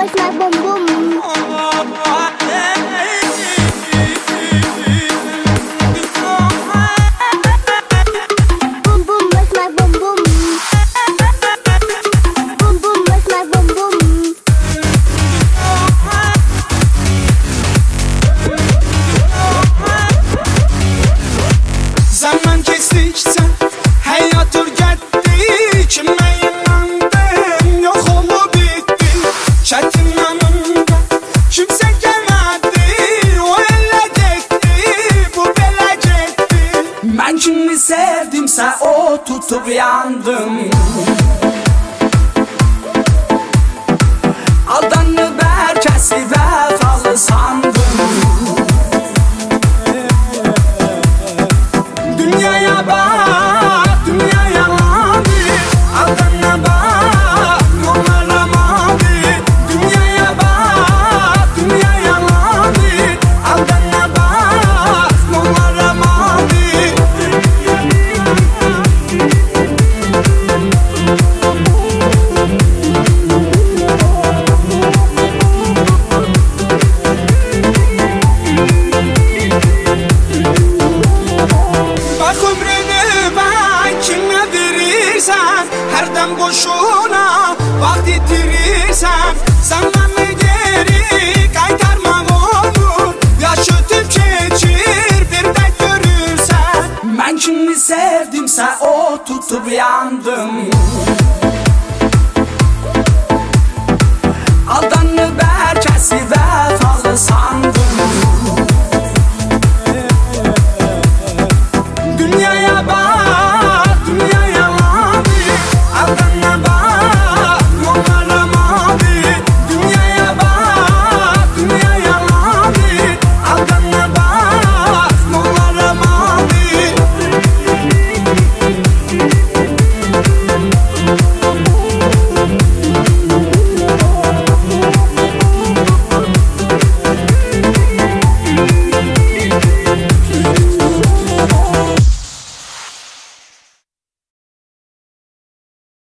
was my boom boom. Boom boom was my boom boom. Boom boom was my boom boom. Zaman kestikçe hayat tüketti. Kime inandım yok olup bitti. Çetin yanımda kimse gelmedi. O ele gitti, bu bele gitti. Ben kimi sevdimse o tutup yandım. Aldanıp herkesi vefalı sandım. Dünyaya bak, dünya yalandır. Aldana bak, yollara mavi. Dünyaya bak, dünya yalandır. Aldana bak, yollara mavi. Bak ömrünü bak kime verirsen, her dem boşuna vakit yitirirsen. Zamanı geri kaytarmak olur. Yaşatıp geçir bir de görürsen. Ben kimi sevdimse o tutup yandım.